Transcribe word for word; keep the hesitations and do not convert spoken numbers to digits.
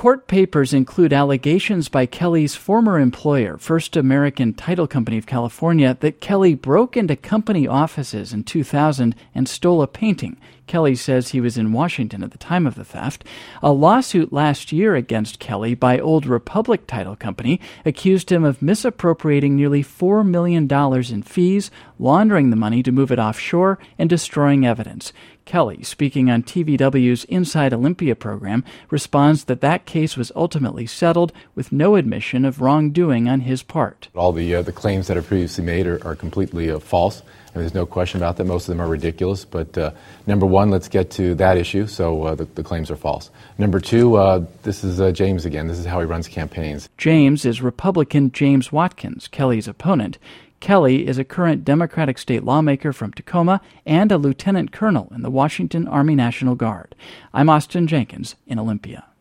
Court papers include allegations by Kelly's former employer, First American Title Company of California, that Kelly broke into company offices in two thousand and stole a painting. Kelly says he was in Washington at the time of the theft. A lawsuit last year against Kelly by Old Republic Title Company accused him of misappropriating nearly four million dollars in fees, laundering the money to move it offshore, and destroying evidence. Kelly, speaking on T V W's Inside Olympia program, responds that that case was ultimately settled with no admission of wrongdoing on his part. All the uh, the claims that are previously made are, are completely uh, false. I mean, there's no question about that. Most of them are ridiculous. But uh, number one, let's get to that issue. So uh, the, the claims are false. Number two, uh, this is uh, James again. This is how he runs campaigns. James is Republican James Watkins, Kelly's opponent. Kelly is a current Democratic state lawmaker from Tacoma and a lieutenant colonel in the Washington Army National Guard. I'm Austin Jenkins in Olympia.